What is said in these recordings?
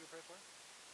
pray for?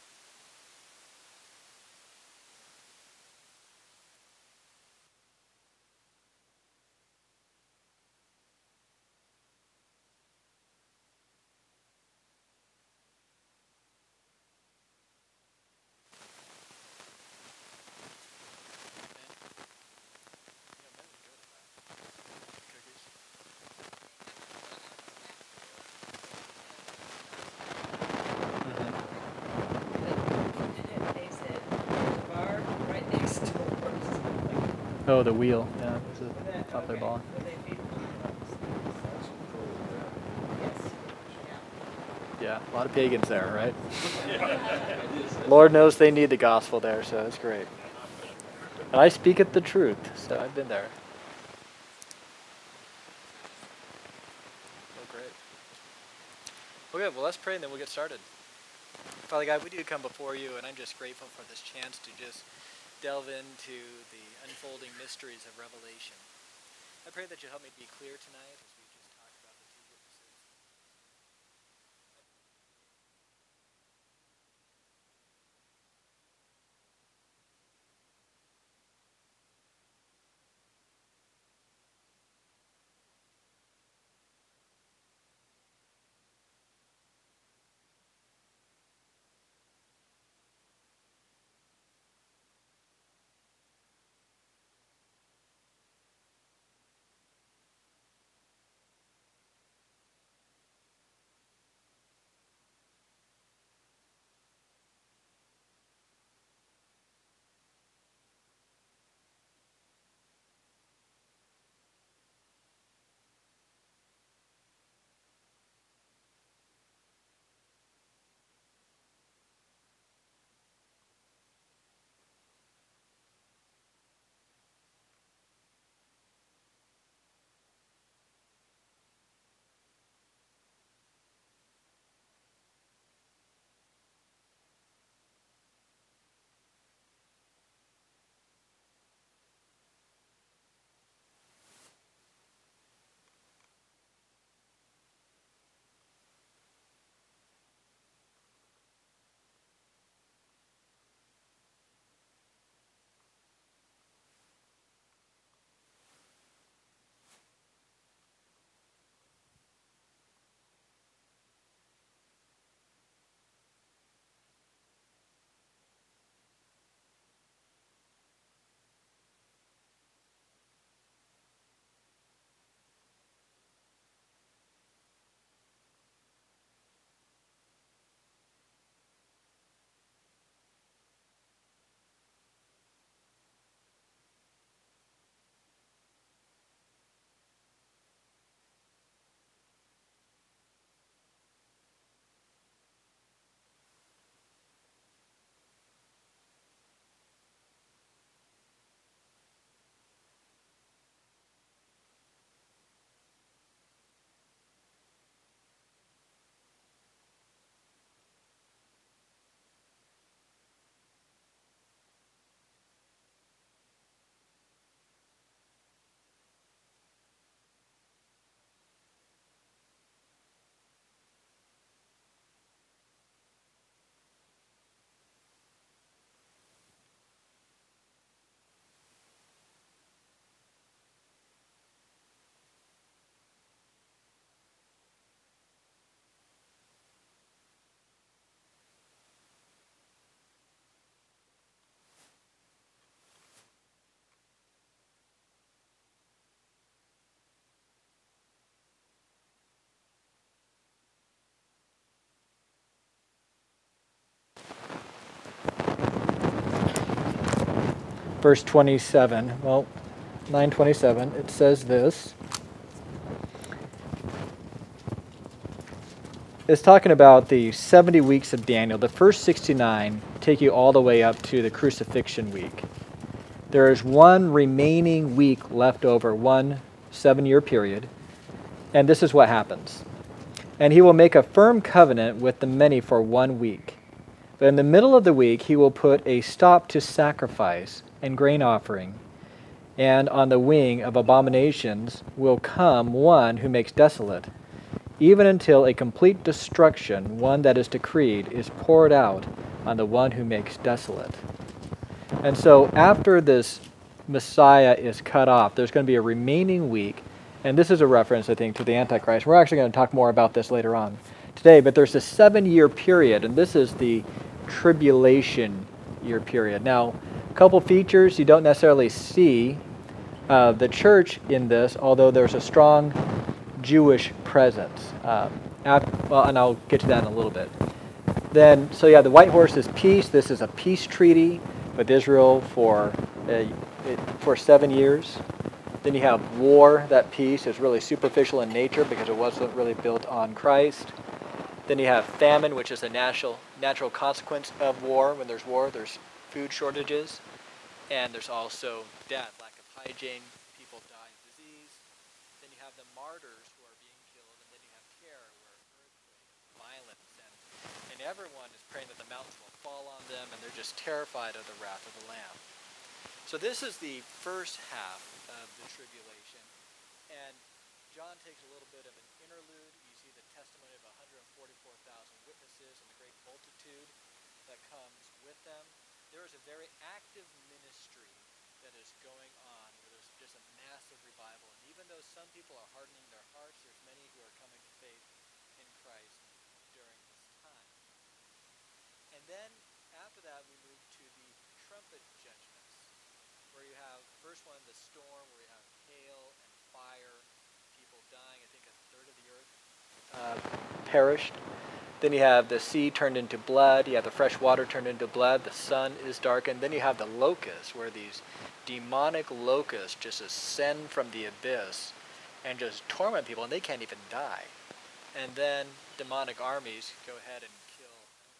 They said there's a bar right next door. Oh, the wheel. Yeah, it's a popular ball. Where they feed the dogs. Yes. Yeah, a lot of pagans there, right? Lord knows they need the gospel there, so it's great. And I speak it the truth, so I've been there. Oh, great. Okay, well, let's pray and then we'll get started. Father God, we do come before you, and I'm just grateful for this chance to just delve into the unfolding mysteries of Revelation. I pray that you help me be clear tonight as we just talk about the two witnesses. Verse 27, well, 9:27, it says this. It's talking about the 70 weeks of Daniel. The first 69 take you all the way up to the crucifixion week. There is one remaining week left over, 1 7-year period, and this is what happens. And he will make a firm covenant with the many for 1 week. But in the middle of the week, he will put a stop to sacrifice and grain offering. And on the wing of abominations will come one who makes desolate. even until a complete destruction, one that is decreed, is poured out on the one who makes desolate. And so after this Messiah is cut off, there's going to be a remaining week, and this is a reference, I think, to the Antichrist. We're actually going to talk more about this later on today, but there's a 7-year period, and this is the tribulation year period. Now, a couple features you don't necessarily see the church in this, although there's a strong Jewish presence. And I'll get to that in a little bit. Then, so yeah, the white horse is peace. This is a peace treaty with Israel for 7 years. Then you have war. That peace is really superficial in nature because it wasn't really built on Christ. Then you have famine, which is a natural consequence of war. When there's war, there's food shortages. And there's also death, lack of hygiene, people die of disease. Then you have the martyrs who are being killed, and then you have terror, where earthquake, violence, and everyone is praying that the mountains will fall on them, and they're just terrified of the wrath of the Lamb. So this is the first half of the tribulation, and John takes a little bit of an interlude. You see the testimony of 144,000 witnesses and the great multitude that comes with them. There is a very active ministry that is going on, where there's just a massive revival. And even though some people are hardening their hearts, there's many who are coming to faith in Christ during this time. And then after that, we move to the trumpet judgments, where you have, first one, the storm, where you have hail and fire, people dying. I think a third of the earth perished. Then you have the sea turned into blood. You have the fresh water turned into blood. The sun is darkened. Then you have the locusts, where these demonic locusts just ascend from the abyss and just torment people, and they can't even die. And then demonic armies go ahead and kill.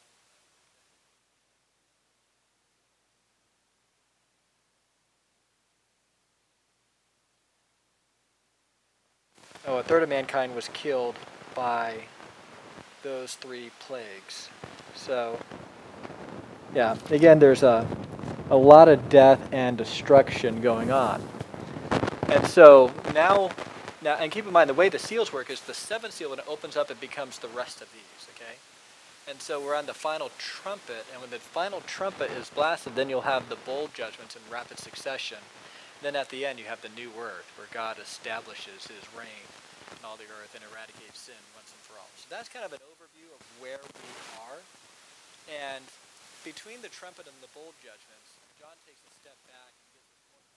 A third of mankind was killed by those 3 plagues. So, yeah, again, there's a lot of death and destruction going on. And so now, and keep in mind, the way the seals work is the 7th seal, when it opens up, it becomes the rest of these, okay? And so we're on the final trumpet, and when the final trumpet is blasted, then you'll have the bowl judgments in rapid succession. Then at the end, you have the new earth, where God establishes his reign on all the earth and eradicates sin once and for all. So that's kind of an overview of where we are. And between the trumpet and the bowl judgments, John takes a step back and gives us more.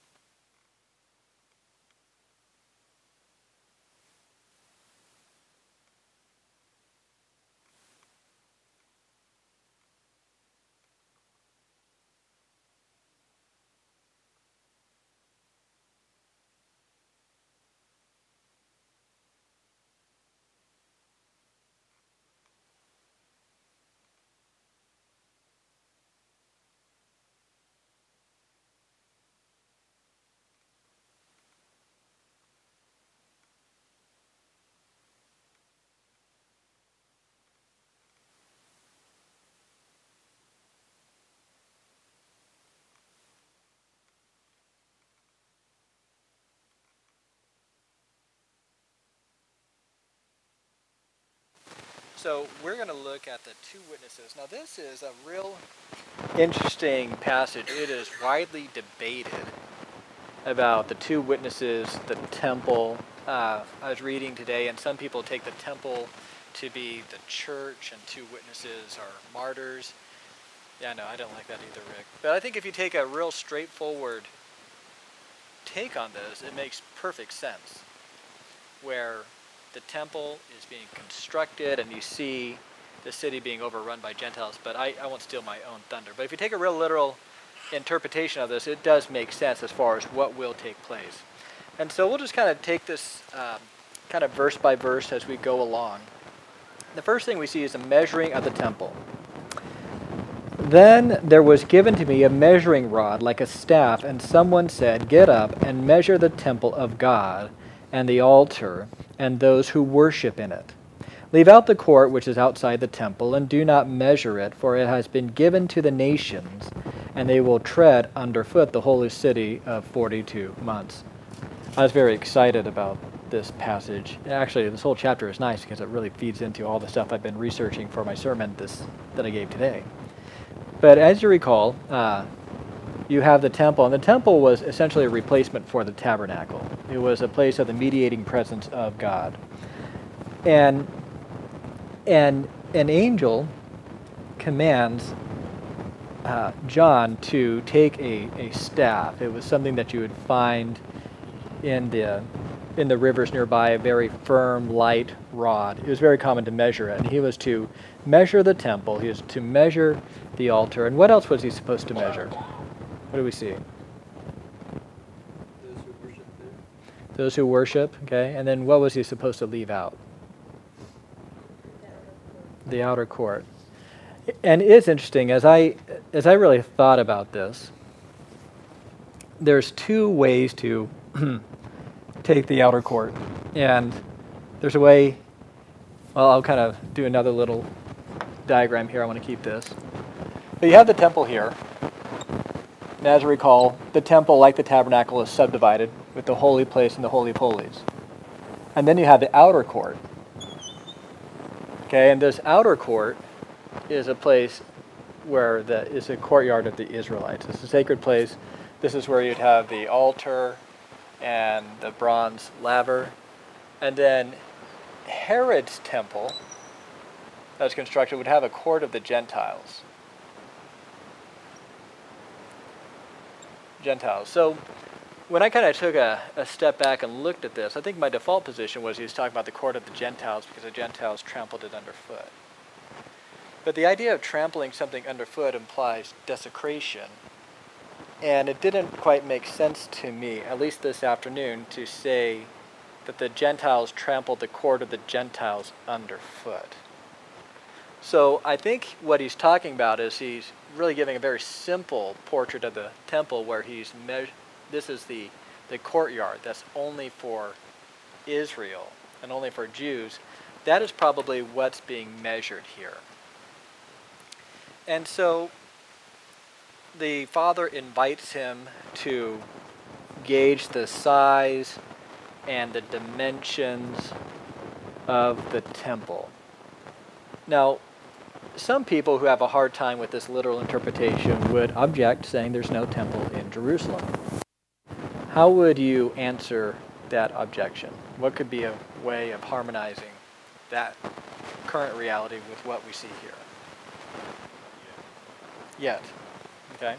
So we're going to look at the 2 witnesses. Now this is a real interesting passage. It is widely debated about the 2 witnesses, the temple. I was reading today, and some people take the temple to be the church, and 2 witnesses are martyrs. Yeah, no, I don't like that either, Rick. But I think if you take a real straightforward take on this, it makes perfect sense. Where the temple is being constructed, and you see the city being overrun by Gentiles, but I won't steal my own thunder. But if you take a real literal interpretation of this, it does make sense as far as what will take place. And so we'll just kind of take this kind of verse by verse as we go along. The first thing we see is a measuring of the temple. Then there was given to me a measuring rod like a staff, and someone said, "Get up and measure the temple of God, and the altar, and those who worship in it. Leave out the court which is outside the temple, and do not measure it, for it has been given to the nations, and they will tread underfoot the holy city of 42 months." I was very excited about this passage. Actually, this whole chapter is nice because it really feeds into all the stuff I've been researching for my sermon that I gave today. But as you recall, you have the temple, and the temple was essentially a replacement for the tabernacle. It was a place of the mediating presence of God. And an angel commands John to take a staff. It was something that you would find in the rivers nearby, a very firm, light rod. It was very common to measure it. And he was to measure the temple. He was to measure the altar. And what else was he supposed to measure? What do we see? Those who worship there. Those who worship, okay. And then what was he supposed to leave out? The outer court. And it's interesting, as I really thought about this, there's two ways to take the outer court. And there's a way, well, I'll kind of do another little diagram here. I want to keep this. But you have the temple here. And as you recall, the temple, like the tabernacle, is subdivided with the holy place and the holy of holies. And then you have the outer court. Okay, and this outer court is a place where is a courtyard of the Israelites. It's a sacred place. This is where you'd have the altar and the bronze laver. And then Herod's temple that was constructed would have a court of the Gentiles. So when I kind of took a step back and looked at this, I think my default position was he was talking about the court of the Gentiles because the Gentiles trampled it underfoot. But the idea of trampling something underfoot implies desecration. And it didn't quite make sense to me, at least this afternoon, to say that the Gentiles trampled the court of the Gentiles underfoot. So I think what he's talking about is he's really giving a very simple portrait of the temple where this is the courtyard that's only for Israel and only for Jews. That is probably what's being measured here. And so the Father invites him to gauge the size and the dimensions of the temple. Now, some people who have a hard time with this literal interpretation would object, saying there's no temple in Jerusalem. How would you answer that objection? What could be a way of harmonizing that current reality with what we see here? Yet. Okay?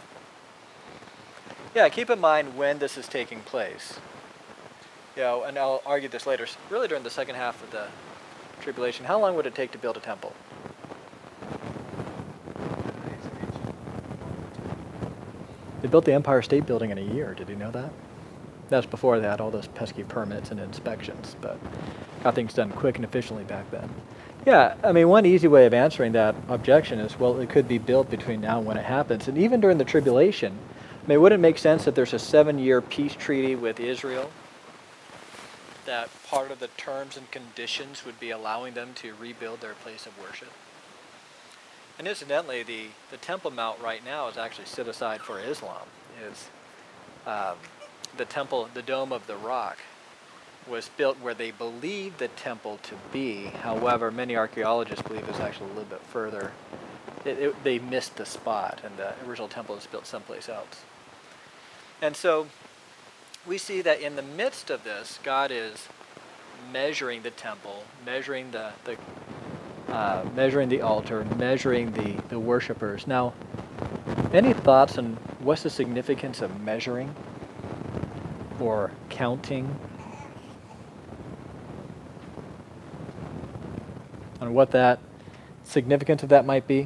Yeah, keep in mind when this is taking place. You know, and I'll argue this later, really during the second half of the tribulation. How long would it take to build a temple? They built the Empire State Building in a year. Did you know that? That's before they had all those pesky permits and inspections, but got things done quick and efficiently back then. Yeah, I mean, one easy way of answering that objection is, well, it could be built between now and when it happens. And even during the tribulation, I mean, wouldn't it make sense that there's a 7-year peace treaty with Israel? That part of the terms and conditions would be allowing them to rebuild their place of worship. And incidentally, the Temple Mount right now is actually set aside for Islam. The temple, the Dome of the Rock, was built where they believed the temple to be. However, many archaeologists believe it's actually a little bit further. They missed the spot, and the original temple is built someplace else. And so we see that in the midst of this, God is measuring the temple, measuring measuring the altar, measuring the worshipers. Now, any thoughts on what's the significance of measuring or counting? On what that significance of that might be?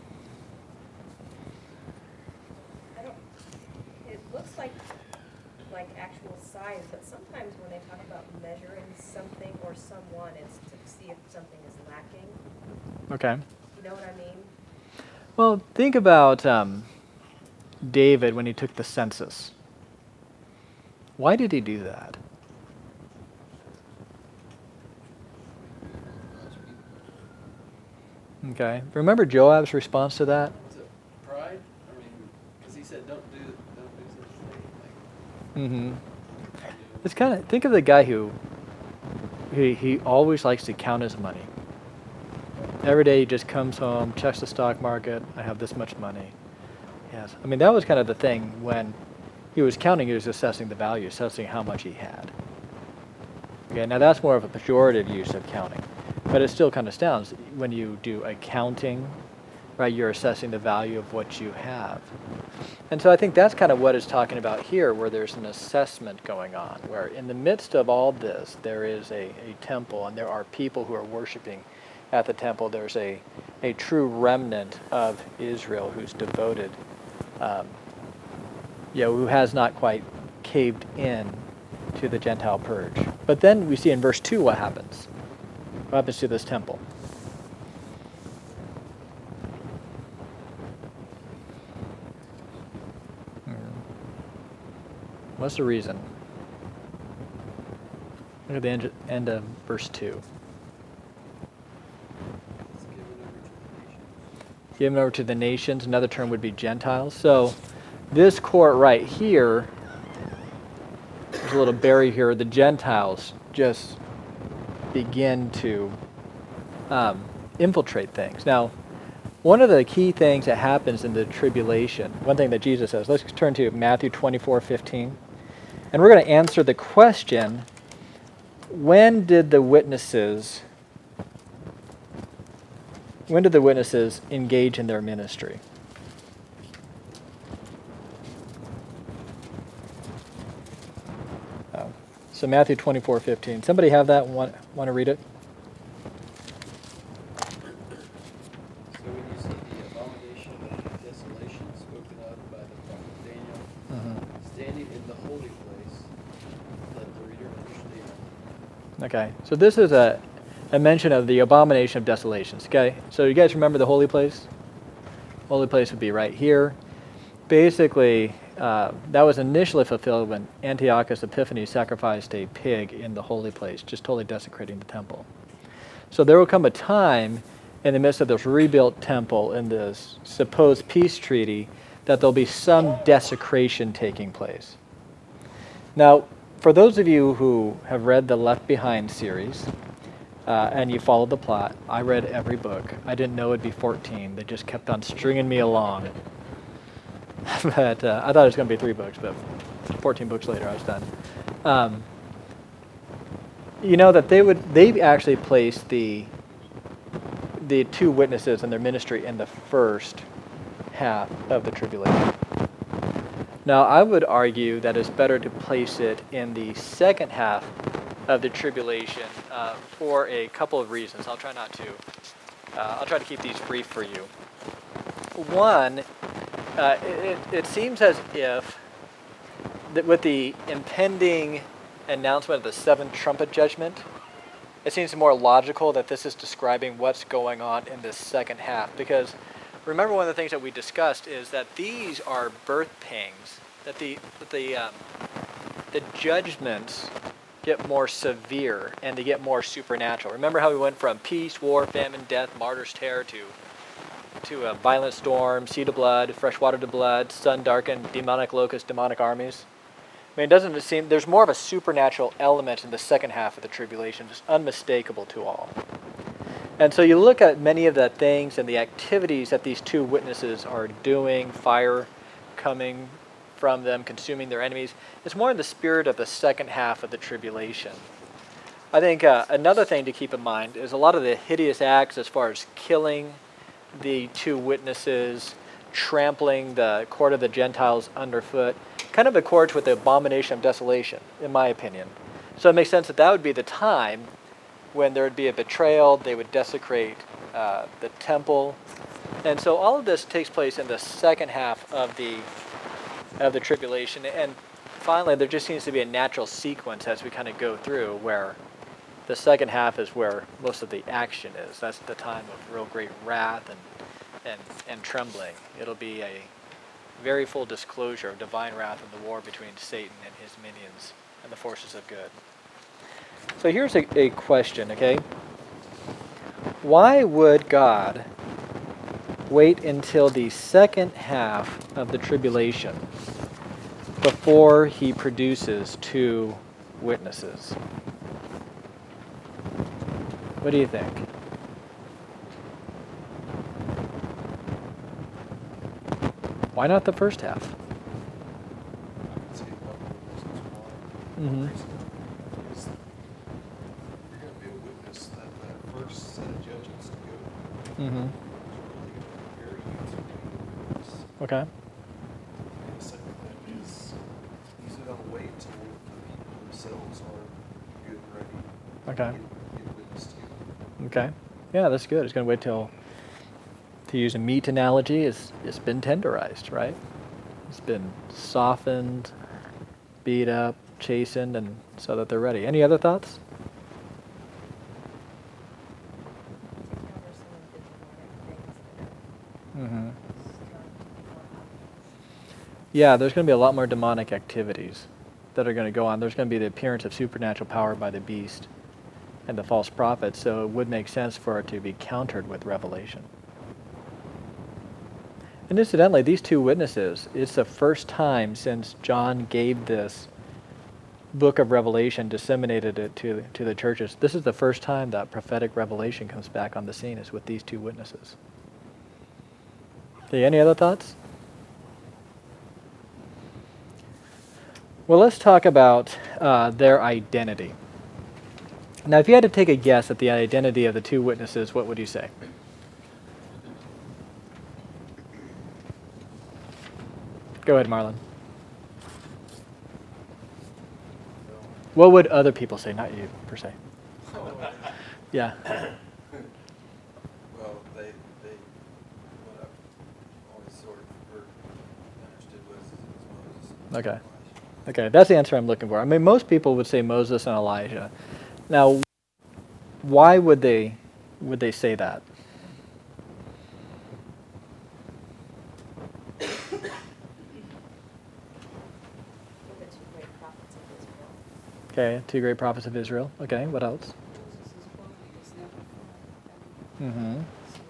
It looks like actual size, but sometimes when they talk about measuring something or someone, it's to see if something is lacking. Okay. You know what I mean? Well, think about David when he took the census. Why did he do that? Okay. Remember Joab's response to that? Was it pride? I mean, because he said, don't do such a thing. Like, It's kind of, think of the guy who he always likes to count his money. Every day he just comes home, checks the stock market. I have this much money. Yes. I mean, that was kind of the thing when he was counting, he was assessing the value, assessing how much he had. Okay, now that's more of a pejorative use of counting, but it still kind of sounds, when you do accounting, right, you're assessing the value of what you have. And so I think that's kind of what it's talking about here, where there's an assessment going on, where in the midst of all this, there is a temple, and there are people who are worshiping at the temple. There's a true remnant of Israel who's devoted, who has not quite caved in to the Gentile purge. But then we see in verse 2 what happens. What happens to this temple? What's the reason? Look at the end of verse 2. It's given over to the nations. Given over to the nations. Another term would be Gentiles. So this court right here, there's a little berry here, the Gentiles just begin to infiltrate things. Now, one of the key things that happens in the tribulation, one thing that Jesus says, let's turn to Matthew 24:15. And we're going to answer the question, when did the witnesses engage in their ministry? So Matthew 24:15. Somebody have that? Want to read it? So when you see the abomination of desolation spoken of by the prophet Daniel, standing in the holy place, let the reader understand. Okay, so this is a mention of the abomination of desolations. Okay, so you guys remember the holy place? Holy place would be right here. Basically, that was initially fulfilled when Antiochus Epiphanes sacrificed a pig in the holy place, just totally desecrating the temple. So there will come a time in the midst of this rebuilt temple and this supposed peace treaty that there'll be some desecration taking place. Now, for those of you who have read the Left Behind series, and you followed the plot, I read every book. I didn't know it'd be 14. They just kept on stringing me along. But I thought it was going to be 3 books, but 14 books later I was done. You know that they actually placed the 2 witnesses and their ministry in the first half of the tribulation. Now I would argue that it's better to place it in the second half of the tribulation for a couple of reasons. I'll try to keep these brief for you. One, it seems as if that with the impending announcement of the 7th trumpet judgment, it seems more logical that this is describing what's going on in this second half. Because remember, one of the things that we discussed is that these are birth pangs, that the judgments get more severe and they get more supernatural. Remember how we went from peace, war, famine, death, martyrs, terror to a violent storm, sea to blood, fresh water to blood, sun darkened, demonic locusts, demonic armies. I mean, doesn't it seem there's more of a supernatural element in the second half of the tribulation, just unmistakable to all. And so you look at many of the things and the activities that these 2 witnesses are doing, fire coming from them, consuming their enemies. It's more in the spirit of the second half of the tribulation. I think another thing to keep in mind is a lot of the hideous acts as far as killing the 2 witnesses, trampling the court of the Gentiles underfoot, kind of accords with the abomination of desolation, in my opinion. So it makes sense that that would be the time when there would be a betrayal, they would desecrate the temple. And so all of this takes place in the second half of the tribulation. And finally, there just seems to be a natural sequence as we kind of go through where the second half is where most of the action is. That's the time of real great wrath and trembling. It'll be a very full disclosure of divine wrath and the war between Satan and his minions and the forces of good. So here's a question, okay? Why would God wait until the second half of the tribulation before he produces 2 witnesses? What do you think? Why not the first half? I could see a couple of reasons why. Mhm. Reason is you're going to be a witness that first set of judgments to go through Mm-hmm. is really going to prepare you to be a witness. Okay. And the second thing is he's going to wait till the people themselves are good and ready Okay. to get witness to. Okay. Yeah, that's good. It's going to wait till, to use a meat analogy, it's been tenderized, right? It's been softened, beat up, chastened, and so that they're ready. Any other thoughts? To counter some of the demonic things that Mm-hmm. are starting to be more obvious. Yeah, there's going to be a lot more demonic activities that are going to go on. There's going to be the appearance of supernatural power by the beast and the false prophet, so it would make sense for it to be countered with revelation. And incidentally, these two witnesses, it's the first time since John gave this book of Revelation, disseminated it to the churches. This is the first time that prophetic revelation comes back on the scene, is with these two witnesses. Okay, any other thoughts? Well, let's talk about their identity. Now, if you had to take a guess at the identity of the two witnesses, what would you say? Go ahead, Marlon. What would other people say, not you, per se? Yeah. Well, what I've always sort of heard and understood was Moses. Okay. Okay, that's the answer I'm looking for. I mean, most people would say Moses and Elijah. Now, why would they say that? With the two great prophets of Israel. Okay, two great prophets of Israel. Okay, what else? Mm-hmm.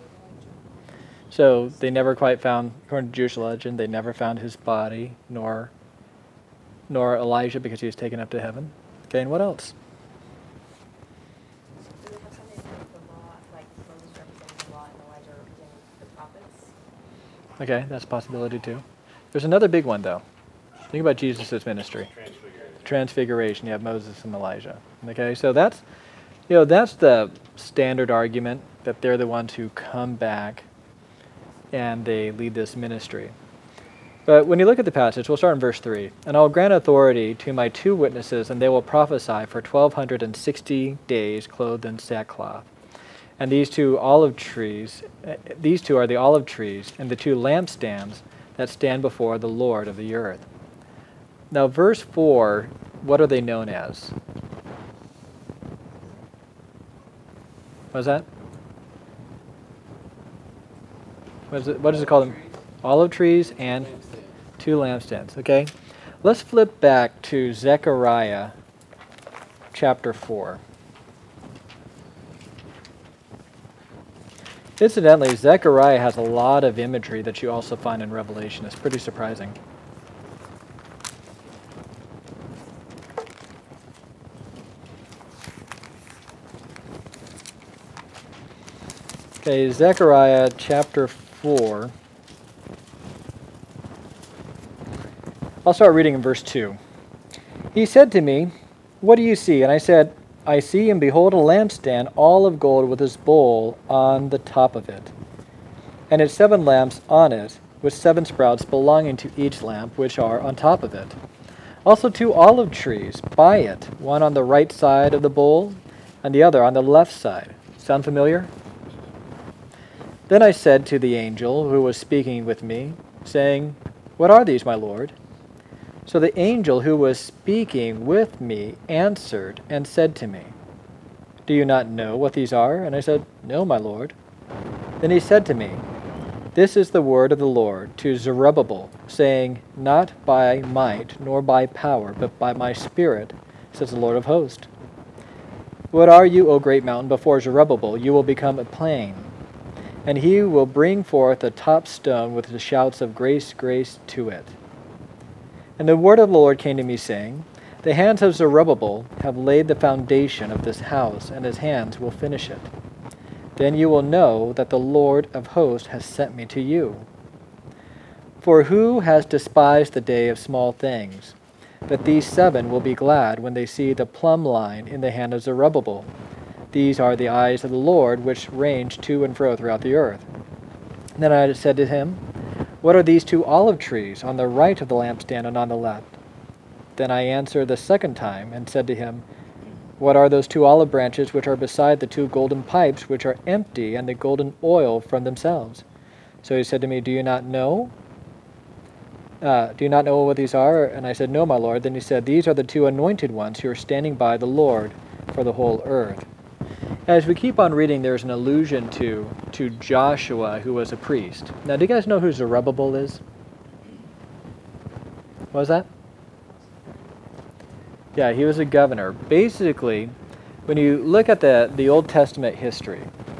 So they never quite found, according to Jewish legend, they never found his body, nor Elijah, because he was taken up to heaven. Okay, and what else? Do they have something to do with the law, like Moses representing the law and Elijah representing the prophets? Okay, that's a possibility too. There's another big one, though. Think about Jesus' ministry. Transfiguration. You have Moses and Elijah. Okay, so that's the standard argument, that they're the ones who come back and they lead this ministry. But when you look at the passage, we'll start in verse 3. And I'll grant authority to my two witnesses, and they will prophesy for 1260 days clothed in sackcloth. And these two are the olive trees and the two lampstands that stand before the Lord of the earth. Now, verse 4, what are they known as? What is that? What is it called? Olive trees and two lampstands. Okay, let's flip back to Zechariah chapter 4. Incidentally, Zechariah has a lot of imagery that you also find in Revelation. It's pretty surprising. Okay, Zechariah chapter 4. I'll start reading in verse 2. He said to me, "What do you see?" And I said, "I see and behold a lampstand, all of gold, with his bowl on the top of it, and its 7 lamps on it, with 7 sprouts belonging to each lamp, which are on top of it. Also 2 olive trees by it, one on the right side of the bowl, and the other on the left side." Sound familiar? Then I said to the angel who was speaking with me, saying, "What are these, my Lord?" So the angel who was speaking with me answered and said to me, "Do you not know what these are?" And I said, "No, my Lord." Then he said to me, "This is the word of the Lord to Zerubbabel, saying, Not by might nor by power, but by my Spirit, says the Lord of hosts. What are you, O great mountain? Before Zerubbabel you will become a plain, and he will bring forth the top stone with the shouts of grace, grace to it." And the word of the Lord came to me, saying, The hands of Zerubbabel have laid the foundation of this house, and his hands will finish it. Then you will know that the Lord of hosts has sent me to you. For who has despised the day of small things? But these 7 will be glad when they see the plumb line in the hand of Zerubbabel. These are the eyes of the Lord, which range to and fro throughout the earth. Then I said to him, What are these 2 olive trees on the right of the lampstand and on the left? Then I answered the second time and said to him, What are those 2 olive branches which are beside the 2 golden pipes which are empty and the golden oil from themselves? So he said to me, Do you not know? Do you not know what these are? And I said, No, my Lord. Then he said, These are the 2 anointed ones who are standing by the Lord for the whole earth. As we keep on reading, there's an allusion to Joshua, who was a priest. Now, do you guys know who Zerubbabel is? What was that? Yeah, he was a governor. Basically, when you look at the Old Testament history,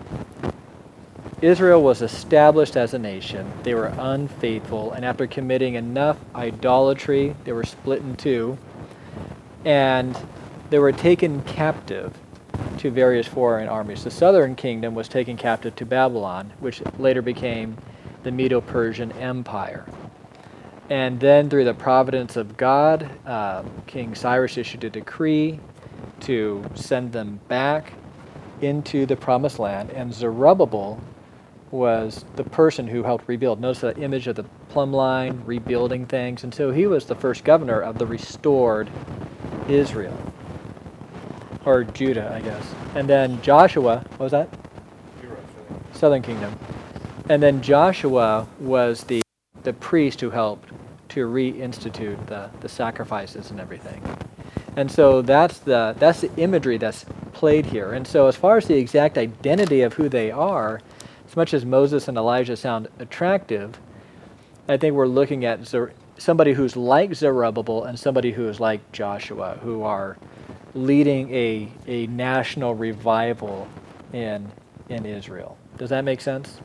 Israel was established as a nation. They were unfaithful, and after committing enough idolatry, they were split in 2, and they were taken captive to various foreign armies. The southern kingdom was taken captive to Babylon, which later became the Medo-Persian Empire. And then through the providence of God, King Cyrus issued a decree to send them back into the promised land, and Zerubbabel was the person who helped rebuild. Notice the image of the plumb line, rebuilding things, and so he was the first governor of the restored Israel, or Judah, I guess. And then Joshua, what was that? Southern kingdom. And then Joshua was the priest who helped to reinstitute the sacrifices and everything. And so that's the imagery that's played here. And so as far as the exact identity of who they are, as much as Moses and Elijah sound attractive, I think we're looking at somebody who's like Zerubbabel and somebody who is like Joshua, who are leading a national revival in Israel. Does that make sense?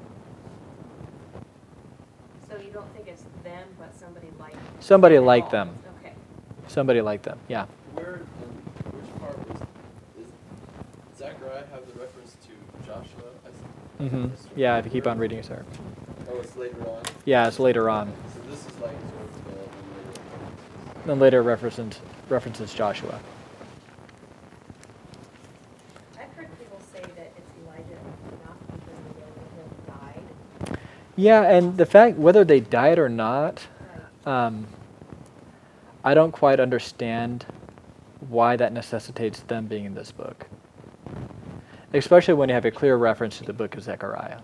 So you don't think it's them, but somebody like them? Somebody like them. Okay. Somebody like them, yeah. Which part does Zechariah have the reference to Joshua? Mm-hmm. Yeah, if you keep on reading, sir. Oh, it's later on? Yeah, it's later on. So this is like Zerubbabel and Then later references Joshua. I've heard people say that it's Elijah and Enoch because the young of him died. Yeah, and the fact whether they died or not, Right. I don't quite understand why that necessitates them being in this book. Especially when you have a clear reference to the book of Zechariah.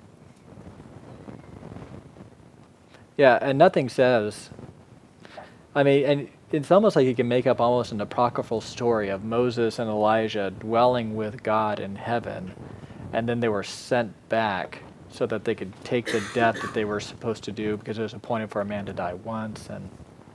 Yeah, and nothing says, I mean, and it's almost like you can make up almost an apocryphal story of Moses and Elijah dwelling with God in heaven, and then they were sent back so that they could take the death that they were supposed to do because it was appointed for a man to die once. And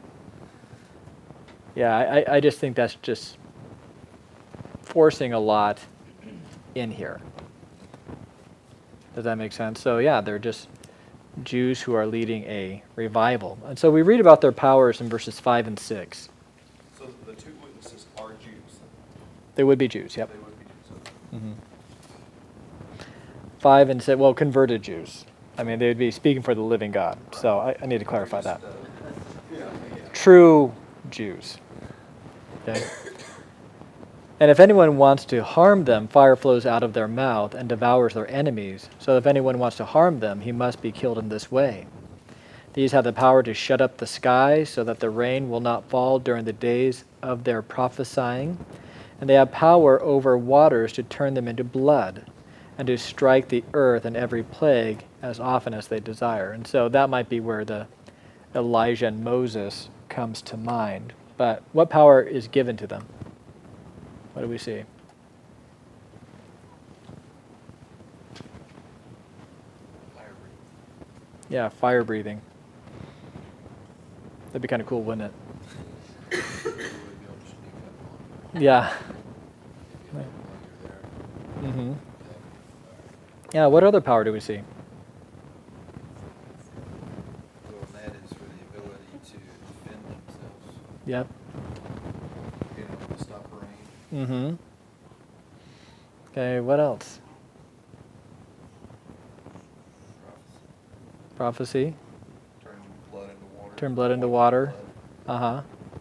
yeah, I just think that's just forcing a lot in here. Does that make sense? So yeah, they're just Jews who are leading a revival. And so we read about their powers in verses 5 and 6. So the 2 witnesses are Jews. They would be Jews, yep. They would be Jews. Mm-hmm. 5 and 6, well, converted Jews. I mean, they would be speaking for the living God. So I need to clarify that. True Jews. Okay? And if anyone wants to harm them, fire flows out of their mouth and devours their enemies. So if anyone wants to harm them, he must be killed in this way. These have the power to shut up the sky so that the rain will not fall during the days of their prophesying. And they have power over waters to turn them into blood and to strike the earth in every plague as often as they desire. And so that might be where the Elijah and Moses comes to mind. But what power is given to them? What do we see? Fire breathing. Yeah, fire breathing. That'd be kind of cool, wouldn't it? You would be able to sneak up on Yeah. if you know while you're there. Mm-hmm. That would be fire. Yeah, what other power do we see? Well, and that is for the ability to defend themselves. Yep. Mm-hmm. Okay, what else? Prophecy. Turn blood into water. Turn blood into water. Uh-huh.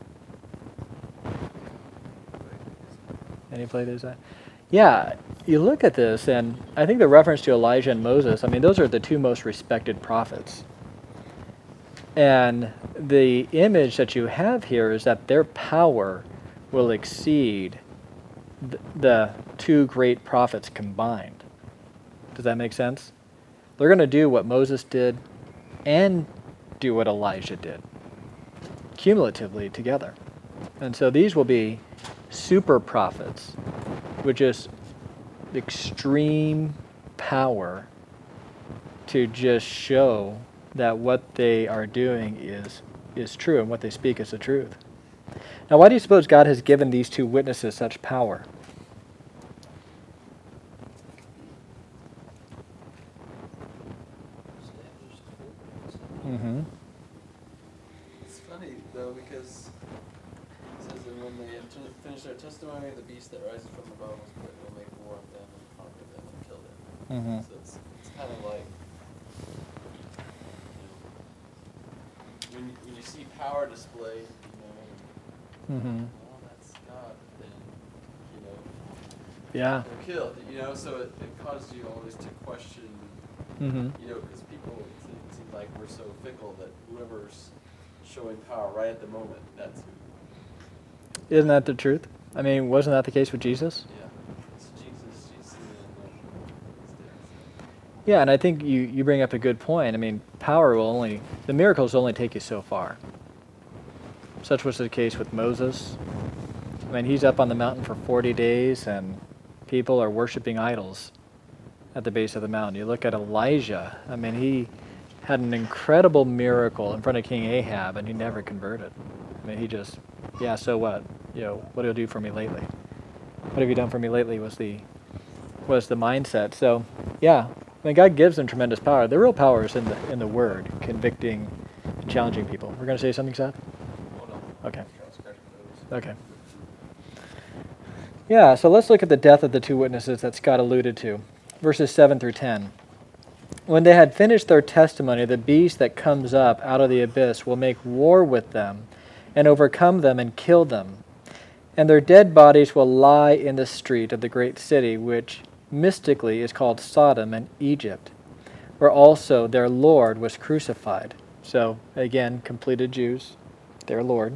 Any play there's that? Yeah, you look at this, and I think the reference to Elijah and Moses, I mean, those are the two most respected prophets. And the image that you have here is that their power will exceed the two great prophets combined. Does that make sense? They're going to do what Moses did and do what Elijah did, cumulatively together. And so these will be super prophets with just extreme power to just show that what they are doing is true and what they speak is the truth. Now, why do you suppose God has given these two witnesses such power? Mm-hmm. It's funny though because it says that when they finish their testimony, the beast that rises from the bottomless pit will make war on them and conquer them and kill them. Mm-hmm. So it's kind of like when you see power displayed, Mm-hmm. well, that's God, then Yeah. they're killed. So it caused you always to question. Mm-hmm. Because people it seems like we're so fickle that whoever's showing power right at the moment, that's who. Isn't that the truth? I mean, wasn't that the case with Jesus? Yeah, it's Jesus. Jesus, he's there. Yeah, and I think you bring up a good point. I mean, the miracles only take you so far. Such was the case with Moses. I mean, he's up on the mountain for 40 days, and people are worshiping idols at the base of the mountain. You look at Elijah. I mean, he had an incredible miracle in front of King Ahab, and he never converted. I mean, he just, yeah, so what? What do you do for me lately? What have you done for me lately was the mindset. So, yeah, I mean, God gives them tremendous power. The real power is in the Word, convicting and challenging people. We're going to say something, Seth? Okay. Okay. Yeah, so let's look at the death of the two witnesses that Scott alluded to. Verses 7 through 10. When they had finished their testimony, the beast that comes up out of the abyss will make war with them and overcome them and kill them. And their dead bodies will lie in the street of the great city, which mystically is called Sodom and Egypt, where also their Lord was crucified. So, again, completed Jews, their Lord.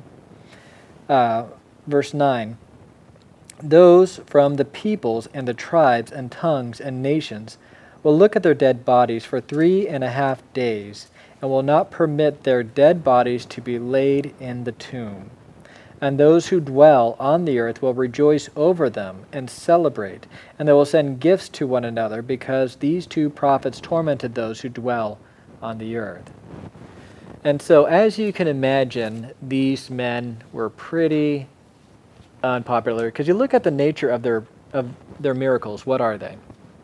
Verse 9. Those from the peoples and the tribes and tongues and nations will look at their dead bodies for 3.5 days and will not permit their dead bodies to be laid in the tomb. And those who dwell on the earth will rejoice over them and celebrate, and they will send gifts to one another because these two prophets tormented those who dwell on the earth. And so, as you can imagine, these men were pretty unpopular because you look at the nature of their miracles. What are they?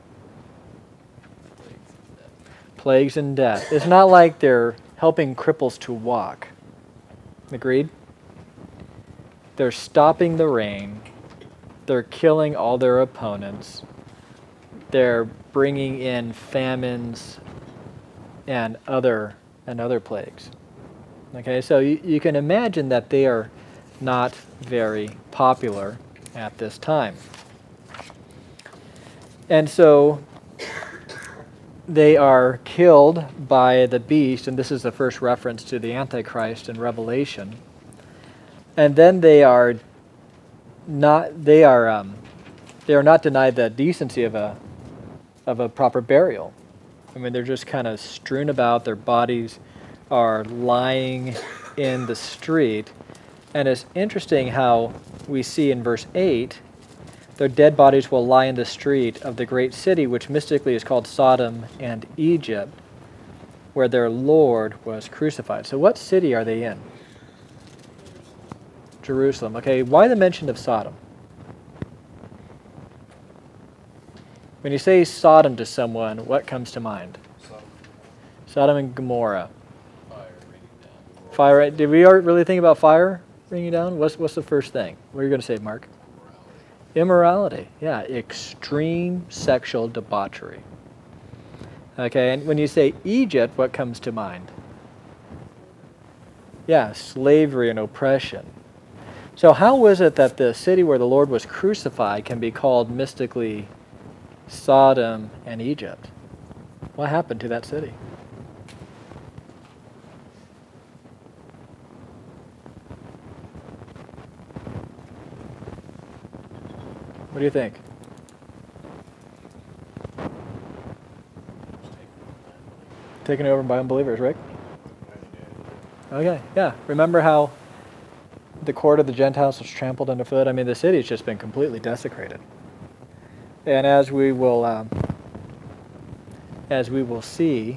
Plagues and death. It's not like they're helping cripples to walk. Agreed? They're stopping the rain. They're killing all their opponents. They're bringing in famines and other plagues. Okay, so you can imagine that they are not very popular at this time. And so they are killed by the beast, and this is the first reference to the Antichrist in Revelation. And then they are not denied the decency of a proper burial. I mean, they're just kind of strewn about. Their bodies are lying in the street. And it's interesting how we see in verse 8, their dead bodies will lie in the street of the great city, which mystically is called Sodom and Egypt, where their Lord was crucified. So what city are they in? Jerusalem. Okay, why the mention of Sodom? When you say Sodom to someone, what comes to mind? Sodom and Gomorrah. Fire raining down. Fire. Did we really think about fire raining down? What's the first thing? What are you going to say, Mark? Immorality, yeah, extreme sexual debauchery. Okay, and when you say Egypt, what comes to mind? Yeah, slavery and oppression. So how was it that the city where the Lord was crucified can be called mystically Sodom and Egypt? What happened to that city? What do you think? Taken over by unbelievers, Rick? Okay, yeah. Remember how the court of the Gentiles was trampled underfoot? I mean, the city's just been completely desecrated. And as we will see,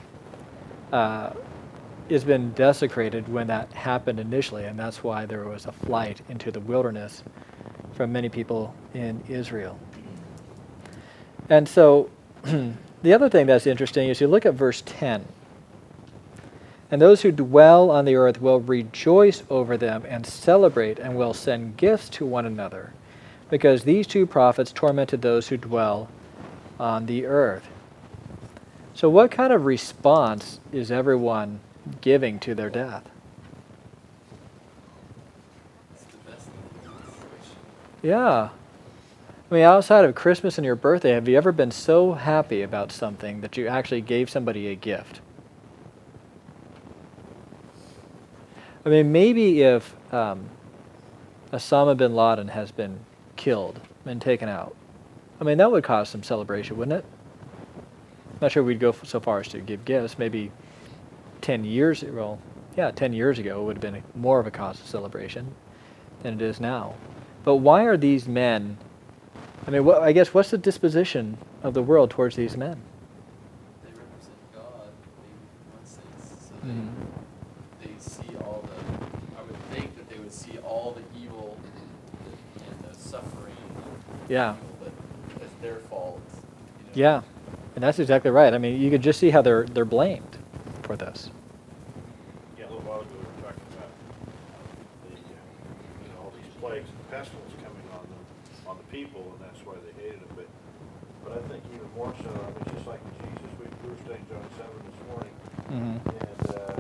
it's been desecrated when that happened initially, and that's why there was a flight into the wilderness from many people in Israel. And so, the other thing that's interesting is you look at verse 10. And those who dwell on the earth will rejoice over them and celebrate and will send gifts to one another, because these two prophets tormented those who dwell on the earth. So what kind of response is everyone giving to their death? It's the best situation. Yeah. I mean, outside of Christmas and your birthday, have you ever been so happy about something that you actually gave somebody a gift? I mean, maybe if Osama bin Laden has been killed and taken out, I mean, that would cause some celebration, wouldn't it? Not sure we'd go so far as to give gifts. Maybe 10 years ago, it would have been more of a cause of celebration than it is now. But why are these men, I mean, I guess what's the disposition of the world towards these men? They represent God, maybe in one sense, so Mhm. they see all the, I would think that they would see all the evil and the suffering Yeah. and evil that as their fault. Yeah, and that's exactly right. I mean, you could just see how they're blamed for this. Yeah, a little while ago, we were talking about all these plagues and pestilence coming on the people, and that's why they hated them. But I think even more so, I mean, just like Jesus, we were studying John 7 this morning, Mm-hmm. and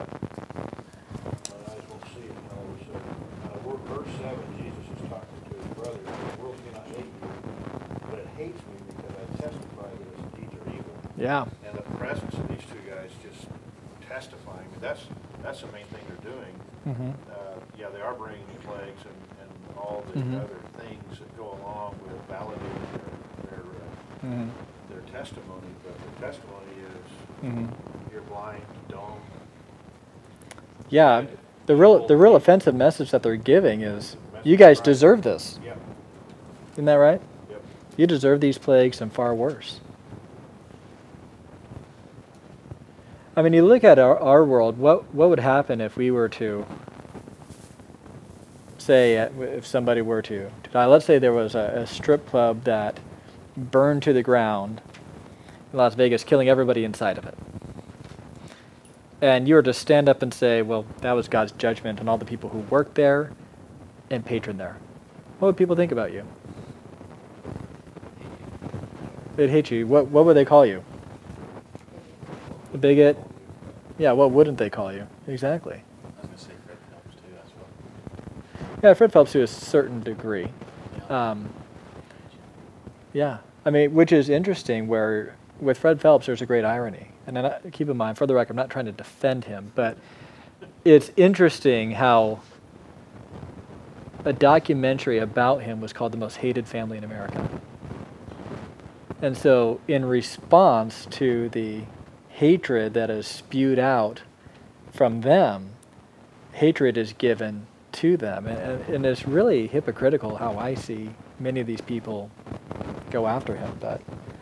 my eyes won't see it. Verse 7, Jesus is talking to his brother. The world cannot hate you, but it hates me because I testify that its deeds are evil. Yeah. And the presence of these two guys just testifying, that's the main thing they're doing. Mm-hmm. Yeah, they are bringing the plagues and all the Mhm. other things that go along with validating Mm-hmm. their testimony, but their testimony is Mm-hmm. you're blind, dumb. Yeah, the real offensive message that they're giving is, you guys deserve this. Yep, Isn't that right? yep. You deserve these plagues and far worse. I mean, you look at our world, what would happen if we were to say, if somebody were to die, let's say there was a strip club that burned to the ground in Las Vegas, killing everybody inside of it. And you were to stand up and say, well, that was God's judgment on all the people who worked there and patroned there. What would people think about you? They'd hate you. What would they call you? A bigot? Yeah, what wouldn't they call you? Exactly. I was going to say Fred Phelps too, that's what. Yeah, Fred Phelps to a certain degree. Yeah, I mean, which is interesting where with Fred Phelps there's a great irony. And then keep in mind, for the record, I'm not trying to defend him, but it's interesting how a documentary about him was called The Most Hated Family in America. And so in response to the hatred that is spewed out from them, hatred is given to them. And it's really hypocritical how I see many of these people go after him. But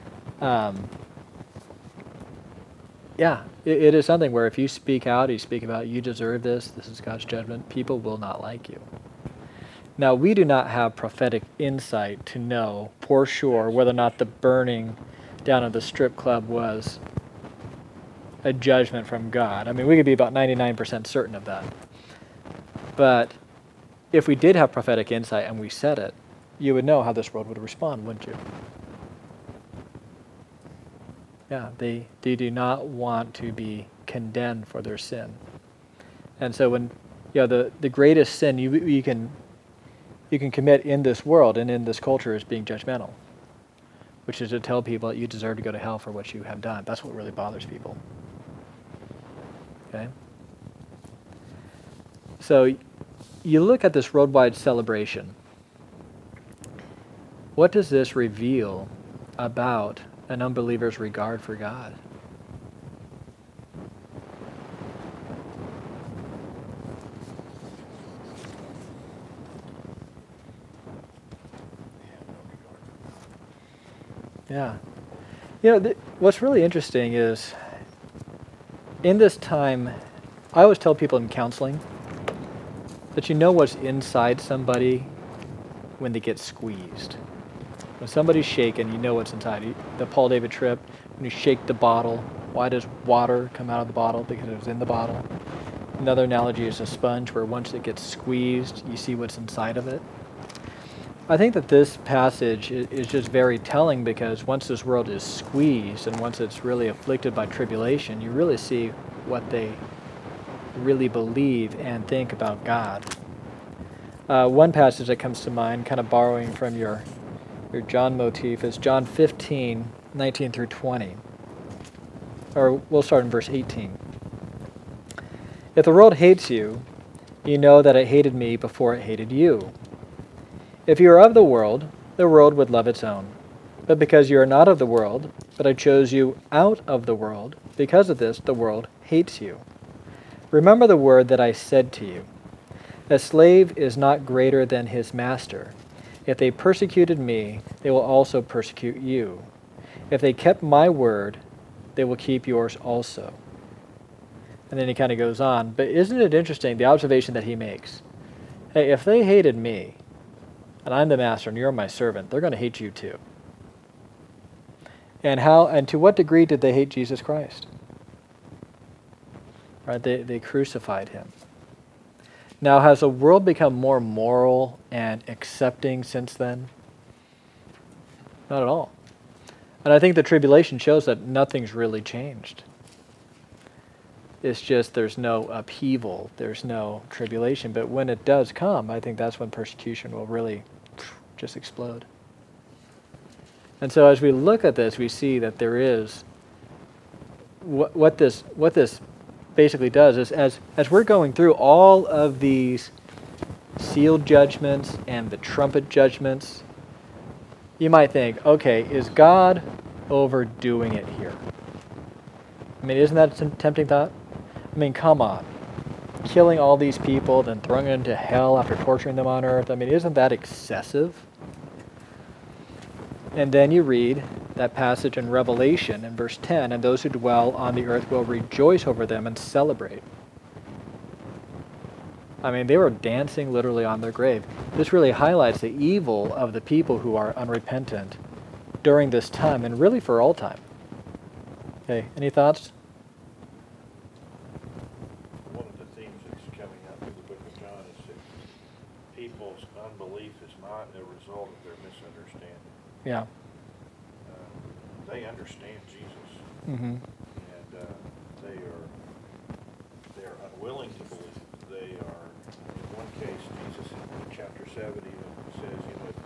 yeah, it is something where if you speak out, you speak about you deserve this is God's judgment, people will not like you. Now, we do not have prophetic insight to know for sure whether or not the burning down of the strip club was a judgment from God. I mean, we could be about 99% certain of that. But if we did have prophetic insight and we said it, you would know how this world would respond, wouldn't you? Yeah, they do not want to be condemned for their sin. And so when, the greatest sin you can commit in this world and in this culture is being judgmental, which is to tell people that you deserve to go to hell for what you have done. That's what really bothers people. Okay? So you look at this worldwide celebration. What does this reveal about an unbeliever's regard for God? Yeah. What's really interesting is, in this time, I always tell people in counseling that you know what's inside somebody when they get squeezed. When somebody's shaken, you know what's inside. The Paul David Tripp, when you shake the bottle, why does water come out of the bottle? Because it was in the bottle. Another analogy is a sponge, where once it gets squeezed, you see what's inside of it. I think that this passage is just very telling, because once this world is squeezed and once it's really afflicted by tribulation, you really see what they really believe and think about God. One passage that comes to mind, kind of borrowing from your John motif, is John 15, 19 through 20. Or we'll start in verse 18. If the world hates you, you know that it hated me before it hated you. If you are of the world would love its own. But because you are not of the world, but I chose you out of the world, because of this the world hates you. Remember the word that I said to you. A slave is not greater than his master. If they persecuted me, they will also persecute you. If they kept my word, they will keep yours also. And then he kind of goes on. But isn't it interesting, the observation that he makes? Hey, if they hated me, and I'm the master and you're my servant, they're going to hate you too. And to what degree did they hate Jesus Christ? Right? They crucified him. Now, has the world become more moral and accepting since then? Not at all. And I think the tribulation shows that nothing's really changed. It's just there's no upheaval, there's no tribulation. But when it does come, I think that's when persecution will really just explode. And so as we look at this, we see that there is, what this basically does is, as we're going through all of these sealed judgments and the trumpet judgments, you might think, okay, is God overdoing it here? I mean, isn't that a tempting thought? I mean, come on. Killing all these people, then throwing them into hell after torturing them on earth. I mean, isn't that excessive? And then you read that passage in Revelation in verse 10, and those who dwell on the earth will rejoice over them and celebrate. I mean, they were dancing literally on their grave. This really highlights the evil of the people who are unrepentant during this time, and really for all time. Okay, any thoughts? One of the themes that's coming up in the book of John is that people's unbelief is not a result of their misunderstanding. Yeah. They understand Jesus, Mm-hmm. and they are unwilling to believe. They are, in one case, Jesus in chapter 7 even says,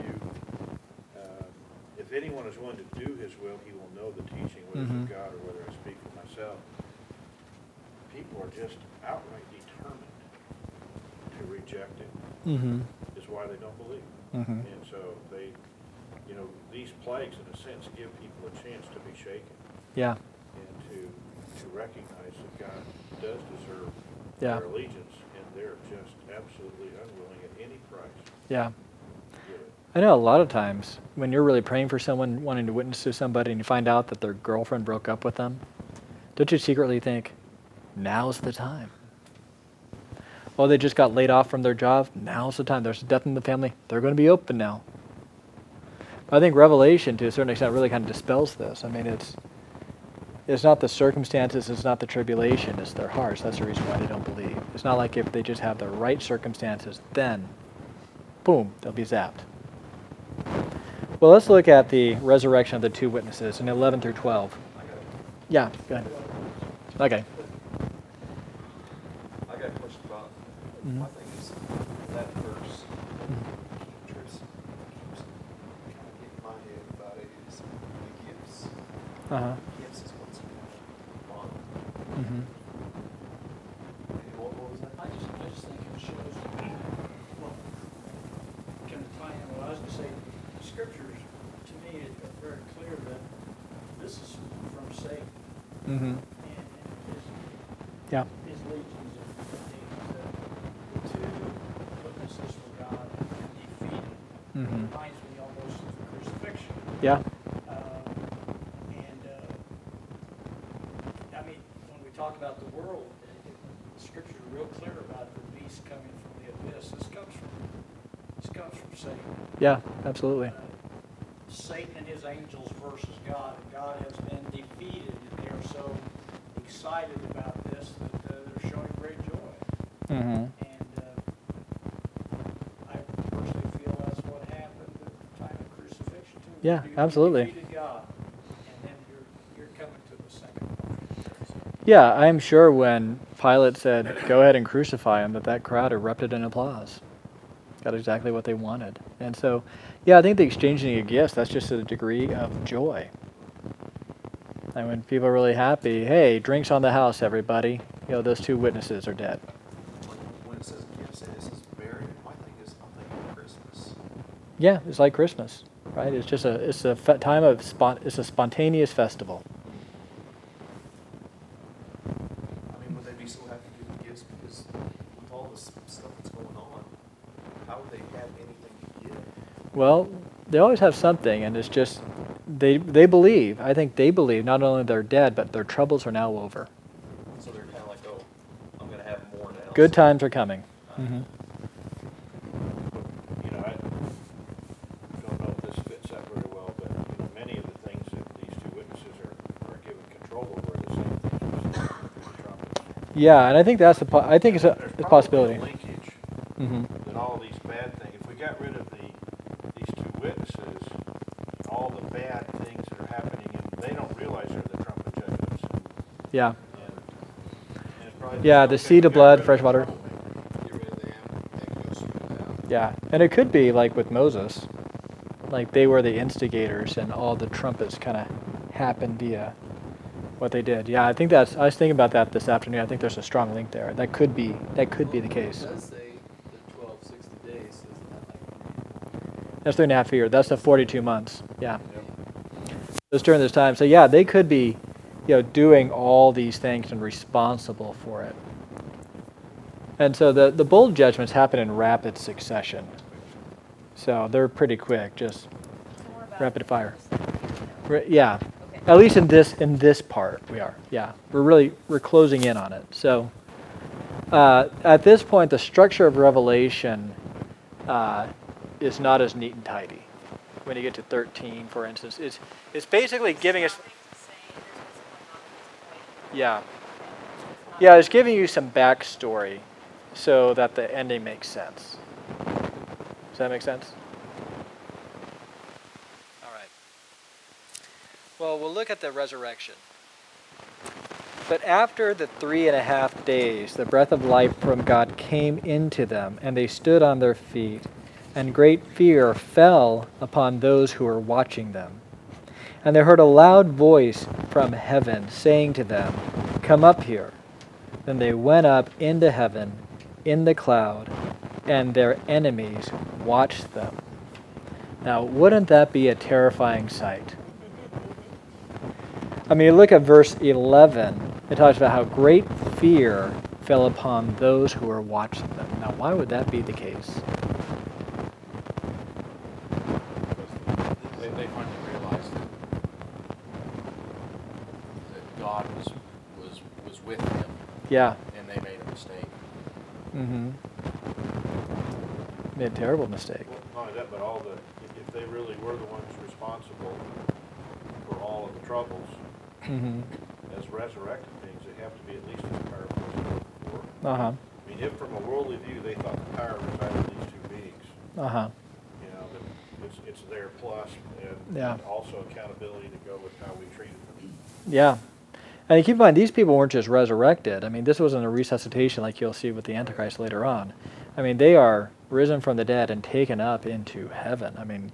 if anyone is willing to do his will, he will know the teaching, whether it's of God or whether I speak for myself. People are just outright determined to reject it. Mm-hmm. Is why they don't believe. Mm-hmm. And so they, these plagues, in a sense, give people a chance to be shaken. Yeah. And to recognize that God does deserve Yeah. their allegiance, and they're just absolutely unwilling at any price Yeah. to give it. I know a lot of times when you're really praying for someone, wanting to witness to somebody, and you find out that their girlfriend broke up with them, don't you secretly think, now's the time? Oh, they just got laid off from their job, now's the time. There's a death in the family, they're going to be open now. I think Revelation, to a certain extent, really kind of dispels this. I mean, it's not the circumstances, it's not the tribulation, it's their hearts. That's the reason why they don't believe. It's not like if they just have the right circumstances, then, boom, they'll be zapped. Well, let's look at the resurrection of the two witnesses in 11 through 12. I got, Yeah, go ahead. Okay. I got a question about, Mhm. my thing is, that verse, keeps kind of getting my head about it, is the gifts. Uh-huh. Gifts is what's on. Mm-hmm. What was that? I just think it shows, well, kind of tie in what I was gonna say, the scriptures, to me, are very clear that this is from Satan. Mm-hmm. And Yeah. his legions of demons, the two witnesses for God and defeated. Mm-hmm. Reminds me almost of the crucifixion. Yeah. I mean, when we talk about the world, the scriptures are real clear about the beast coming from the abyss. This comes from Satan. Yeah, absolutely. Satan and his angels versus God, and God has been defeated, and they are so excited about this that they're showing great joy. Mm-hmm. And I personally feel that's what happened at the time of crucifixion too. Yeah, You absolutely. defeated God, and then you're coming to the second one. Yeah, I'm sure when Pilate said, go ahead and crucify him, that crowd erupted in applause. Got exactly what they wanted. And so, yeah, I think the exchanging of gifts, that's just a degree of joy. And when people are really happy, hey, drinks on the house, everybody. You know, those two witnesses are dead. When it says gifts and it says buried, my thing is, I'm thinking Christmas. Yeah, it's like Christmas, right? It's just a time of it's a spontaneous festival. I mean, would they be so happy to give gifts because with all this stuff that's going on, how would they have anything to give? Well, they always have something, and it's just they believe. I think they believe not only they're dead, but their troubles are now over. So they're kind of like, oh, I'm going to have more now. Good times are coming. Mm-hmm. You know, I don't know if this fits that very well, but you know, many of the things that these two witnesses are given control over are the same things we saw with the trumpets. Yeah, and I think that's I think it's a There's possibility. probably a linkage Mm-hmm. that all these bad things, if we got rid of these two witnesses, all the bad things that are happening, and they don't realize they're the trumpet judgments. Yeah. And it's probably Yeah, just, the okay, seed of we got blood, rid fresh the water. troublemaker. Get rid of them, they can go smooth out. Yeah, and it could be like with Moses, like they were the instigators, and all the trumpets kind of happened via what they did. Yeah, I think I was thinking about that this afternoon. I think there's a strong link there. That could be the case. It does say the 12, 60 days, so isn't that like That's 3.5 years. That's the 42 months. Yeah. It's during this time. So yeah, they could be, doing all these things and responsible for it. And so the bold judgments happen in rapid succession. So they're pretty quick, just So more about rapid fire. the- Yeah. Okay. At least in this part we are. Yeah. We're closing in on it. So at this point, the structure of Revelation is not as neat and tidy. When you get to 13, for instance, it's basically giving us. Yeah. Yeah, it's giving you some backstory so that the ending makes sense. Does that make sense? All right. Well, we'll look at the resurrection. But after the 3.5 days, the breath of life from God came into them, and they stood on their feet, and great fear fell upon those who were watching them. And they heard a loud voice from heaven saying to them, "Come up here." Then they went up into heaven in the cloud, and their enemies watched them. Now, wouldn't that be a terrifying sight? I mean, look at verse 11. It talks about how great fear fell upon those who were watching them. Now, why would that be the case? They finally realized that God was with them, Yeah. and they made a mistake. Mm-hmm. Made a terrible mistake. Well, not only that, but if they really were the ones responsible for all of the troubles, Mm-hmm. as resurrected beings, they have to be at least as powerful as they were before. Uh-huh. I mean, if from a worldly view they thought the power resided in these two beings, Uh-huh. you know, that it's there plus, and Yeah. also accountability to go with how we treated them. Yeah. And keep in mind, these people weren't just resurrected. I mean, this wasn't a resuscitation like you'll see with the Antichrist later on. I mean, they are risen from the dead and taken up into heaven. I mean,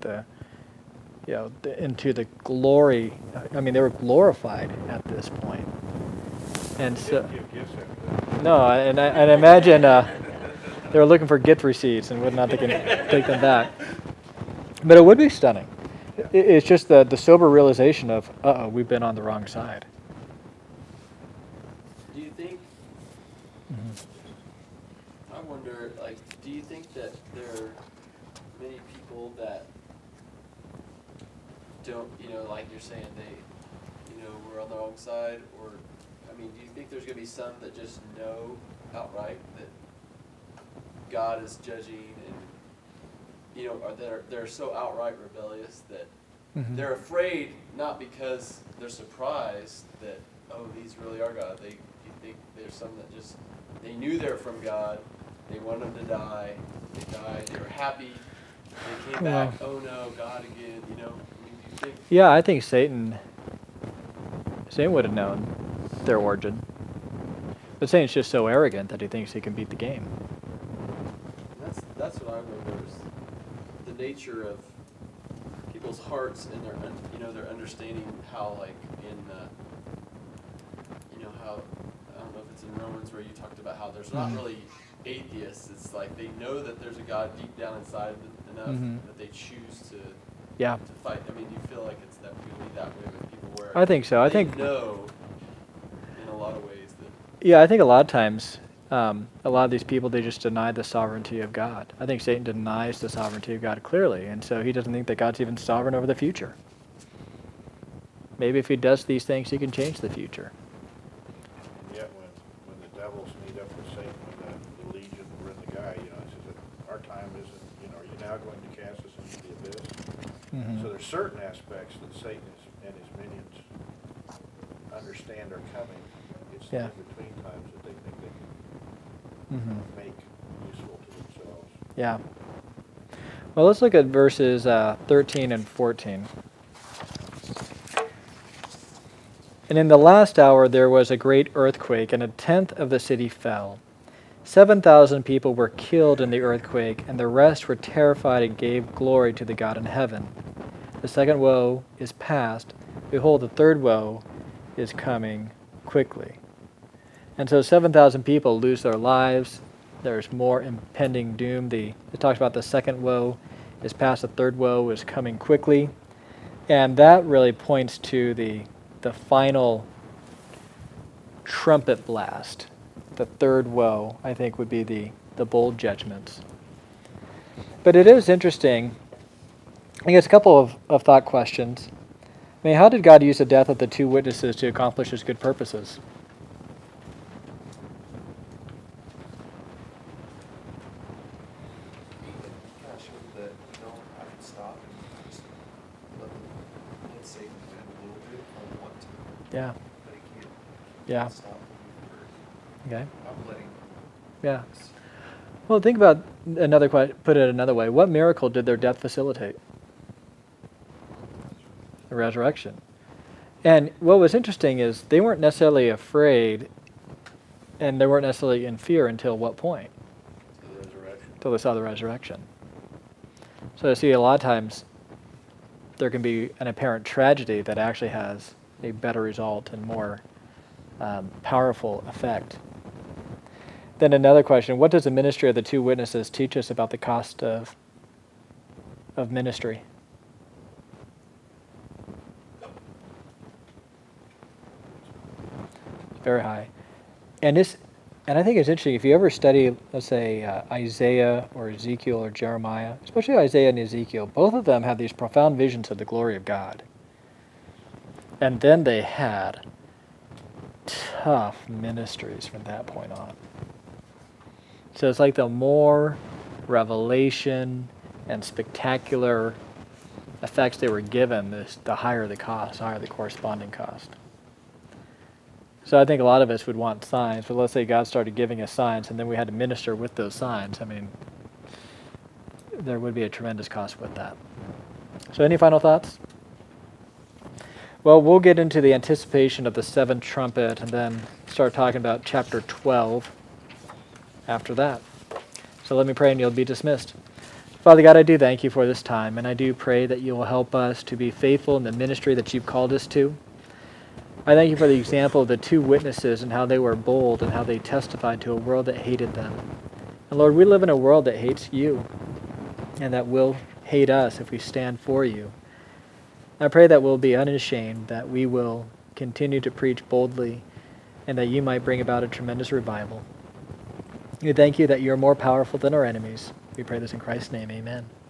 into the glory. I mean, they were glorified at this point. And so, Give gifts after that. no, and I imagine they were looking for gift receipts and whether or not they can take them back. But it would be stunning. It's just the sober realization of, uh-oh, we've been on the wrong side. Do you think, I wonder, like, do you think that there are many people that don't, like you're saying, were on the wrong side? Or, I mean, do you think there's going to be some that just know outright that God is judging and, or they're so outright rebellious that they're afraid, not because they're surprised that, oh, these really are God. You think there's some that just, they knew they're from God, they wanted them to die, they died, they were happy, they came back, oh no, God again, I mean, do you think? Yeah, I think Satan would have known their origin. But Satan's just so arrogant that he thinks he can beat the game. That's what I wonder is the nature of people's hearts and their their understanding how, like, in how, I don't know if it's in Romans where you talked about how there's not really atheists. It's like they know that there's a God deep down inside enough that they choose to fight. I mean, do you feel like it's that way with people where I think so. I they think know in a lot of ways that I think a lot of times a lot of these people, they just deny the sovereignty of God. I think Satan denies the sovereignty of God clearly, and so he doesn't think that God's even sovereign over the future. Maybe if he does these things, he can change the future. And yet, when the devils meet up with Satan, when the legion were in the guy, it says that our time isn't, are you now going to cast us into the abyss? So there's certain aspects that Satan and his minions understand are coming. It's the in-between times that they think they can make useful to themselves. Yeah. Well, let's look at verses 13 and 14. And in the last hour there was a great earthquake, and 1/10 of the city fell. 7,000 people were killed in the earthquake, and the rest were terrified and gave glory to the God in heaven. The second woe is past. Behold, the third woe is coming quickly. And so 7,000 people lose their lives. There's more impending doom. It talks about the second woe is past, the third woe is coming quickly. And that really points to the final trumpet blast. The third woe, I think, would be the bowl judgments. But it is interesting. I guess a couple of thought questions. I mean, how did God use the death of the two witnesses to accomplish his good purposes? Kind of showed that, I can stop and just let Satan win a little bit if I want to. Yeah. But he can't. Yeah. Stop me. Okay. I'm letting. Yeah. Well, think about put it another way. What miracle did their death facilitate? The resurrection. And what was interesting is they weren't necessarily afraid, and they weren't necessarily in fear until what point? The resurrection. Until they saw the resurrection. So I see a lot of times there can be an apparent tragedy that actually has a better result and more powerful effect. Then another question, what does the ministry of the two witnesses teach us about the cost of ministry? Very high. And I think it's interesting, if you ever study, let's say, Isaiah or Ezekiel or Jeremiah, especially Isaiah and Ezekiel, both of them have these profound visions of the glory of God. And then they had tough ministries from that point on. So it's like the more revelation and spectacular effects they were given, the higher the cost, the higher the corresponding cost. So I think a lot of us would want signs, but let's say God started giving us signs and then we had to minister with those signs. I mean, there would be a tremendous cost with that. So any final thoughts? Well, we'll get into the anticipation of the seventh trumpet and then start talking about chapter 12 after that. So let me pray and you'll be dismissed. Father God, I do thank you for this time, and I do pray that you will help us to be faithful in the ministry that you've called us to. I thank you for the example of the two witnesses and how they were bold and how they testified to a world that hated them. And Lord, we live in a world that hates you and that will hate us if we stand for you. I pray that we'll be unashamed, that we will continue to preach boldly, and that you might bring about a tremendous revival. We thank you that you're more powerful than our enemies. We pray this in Christ's name, amen.